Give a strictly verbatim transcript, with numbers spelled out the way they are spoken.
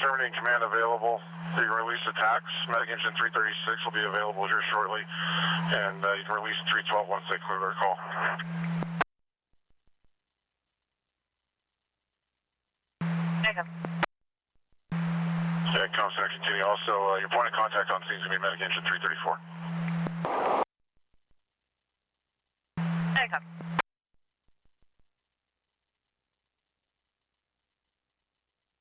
terminating command available. You can release attacks. Medic engine three thirty-six will be available here shortly. And uh, you can release three twelve once they clear their call. Jacob. Yeah, comm center continue. Also, uh, your point of contact on scene is going to be medic engine three thirty-four. Jacob.